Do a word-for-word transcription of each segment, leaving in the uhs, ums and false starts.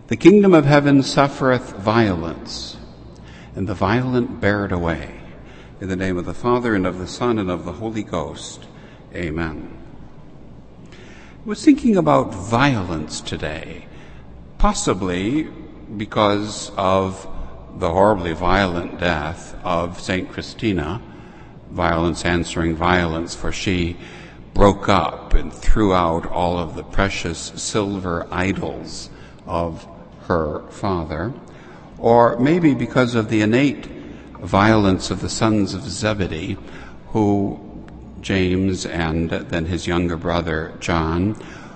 The kingdom of heaven suffereth violence, and the violent bear it away. In the name of the Father, and of the Son, and of the Holy Ghost. Amen. I was thinking about violence today, possibly because of the horribly violent death of Saint Christina, violence answering violence, for she broke up and threw out all of the precious silver idols of her father, or maybe because of the innate violence of the sons of Zebedee, who, James and then his younger brother John,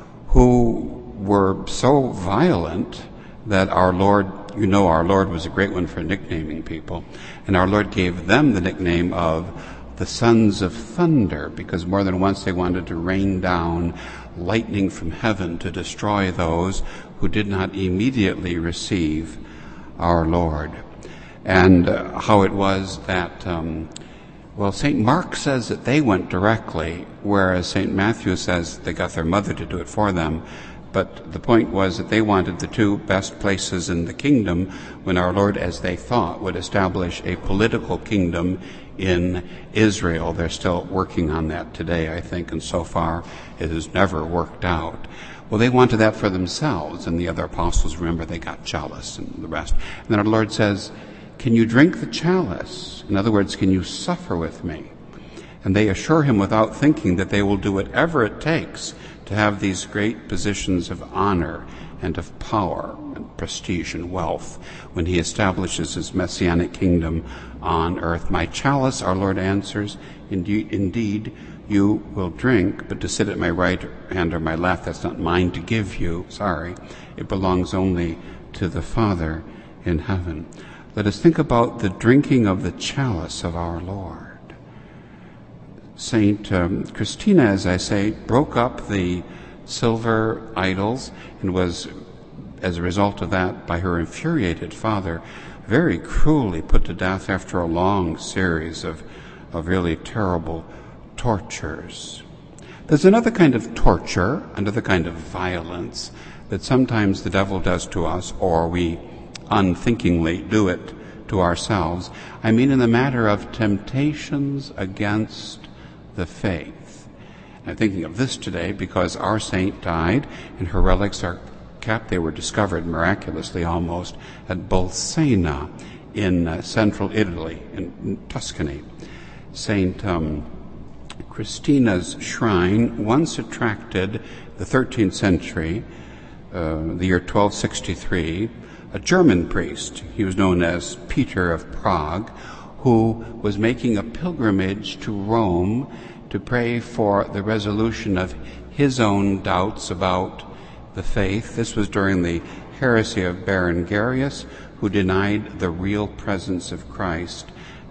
who were so violent that our Lord, you know, our Lord was a great one for nicknaming people, and our Lord gave them the nickname of the sons of thunder, because more than once they wanted to rain down lightning from heaven to destroy those who did not immediately receive our Lord. And uh, how it was that, um, well, Saint Mark says that they went directly, whereas Saint Matthew says they got their mother to do it for them. But the point was that they wanted the two best places in the kingdom when our Lord, as they thought, would establish a political kingdom in Israel. They're still working on that today, I think, and so far it has never worked out. Well, they wanted that for themselves, and the other apostles, remember, they got jealous and the rest. And then our Lord says, can you drink the chalice? In other words, can you suffer with me? And they assure him without thinking that they will do whatever it takes to have these great positions of honor and of power and prestige and wealth when he establishes his messianic kingdom on earth. My chalice, our Lord answers, indeed, indeed you will drink, but to sit at my right hand or my left, that's not mine to give you. Sorry. It belongs only to the Father in heaven. Let us think about the drinking of the chalice of our Lord. Saint um, Christina, as I say, broke up the silver idols and was, as a result of that, by her infuriated father, very cruelly put to death after a long series of, of really terrible tortures. There's another kind of torture, another kind of violence that sometimes the devil does to us, or we unthinkingly do it to ourselves. I mean in the matter of temptations against the faith. I'm thinking of this today because our saint died and her relics are kept. They were discovered miraculously almost at Bolsena in uh, central Italy, in, in Tuscany. Saint um, Christina's shrine once attracted the thirteenth century, uh, the year twelve sixty-three, a German priest. He was known as Peter of Prague, who was making a pilgrimage to Rome to pray for the resolution of his own doubts about the faith. This was during the heresy of Berengarius, who denied the real presence of Christ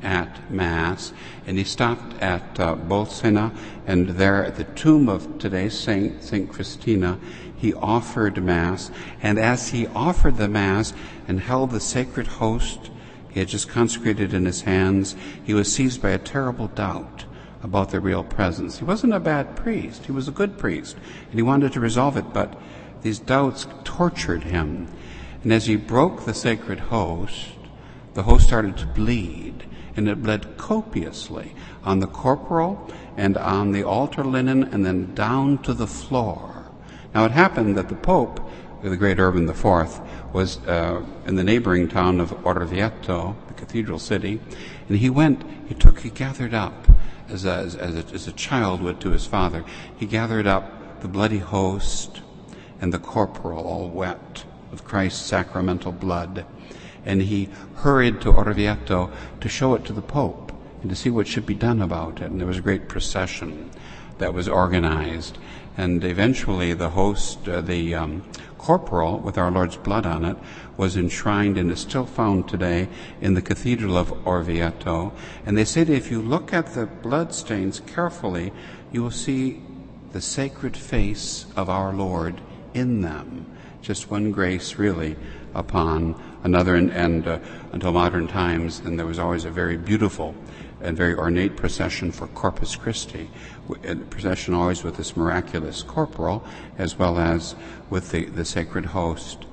at Mass. And he stopped at uh, Bolsena, and there at the tomb of today's Saint, Saint Christina, he offered Mass. And as he offered the Mass and held the sacred host he had just consecrated in his hands, he was seized by a terrible doubt about the real presence. He wasn't a bad priest. He was a good priest, and he wanted to resolve it, but these doubts tortured him. And as he broke the sacred host, the host started to bleed, and it bled copiously on the corporal and on the altar linen and then down to the floor. Now it happened that the Pope, the great Urban the Fourth, was uh, in the neighboring town of Orvieto, the cathedral city, and he went, he took, he gathered up, as a, as, a, as a child would to his father, he gathered up the bloody host and the corporal, all wet with Christ's sacramental blood, and he hurried to Orvieto to show it to the Pope and to see what should be done about it. And there was a great procession that was organized, and eventually the host, uh, the um, corporal with our Lord's blood on it, was enshrined and is still found today in the Cathedral of Orvieto. And they say that if you look at the bloodstains carefully, you will see the sacred face of our Lord in them. Just one grace, really, upon another. And, and uh, until modern times, then there was always a very beautiful and very ornate procession for Corpus Christi, a procession always with this miraculous corporal, as well as with the, the sacred host.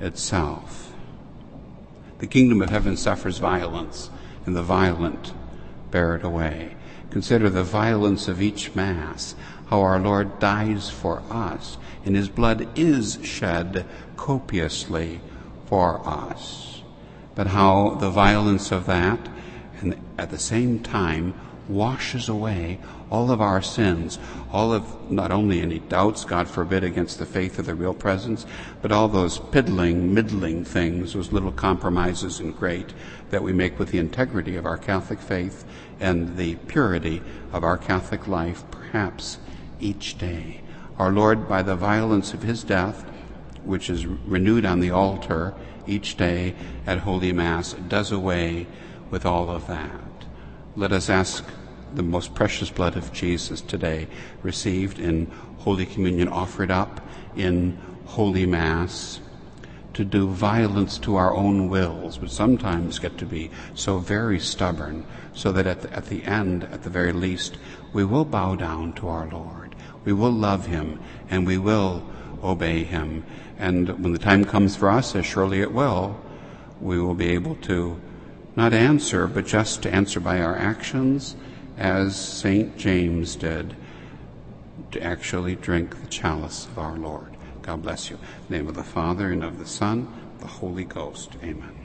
itself. The kingdom of heaven suffers violence, and the violent bear it away. Consider the violence of each Mass, how our Lord dies for us, and his blood is shed copiously for us. But how the violence of that, and at the same time, washes away all of our sins, all of not only any doubts, God forbid, against the faith of the real presence, but all those piddling, middling things, those little compromises and great that we make with the integrity of our Catholic faith and the purity of our Catholic life, perhaps each day. Our Lord, by the violence of his death, which is renewed on the altar each day at Holy Mass, does away with all of that. Let us ask the most precious blood of Jesus today, received in Holy Communion, offered up in Holy Mass, to do violence to our own wills, which sometimes get to be so very stubborn, so that at the, at the end, at the very least, we will bow down to our Lord. We will love him, and we will obey him. And when the time comes for us, as surely it will, we will be able to not answer, but just to answer by our actions, as Saint James did, to actually drink the chalice of our Lord. God bless you. In the name of the Father, and of the Son, and of the Holy Ghost. Amen.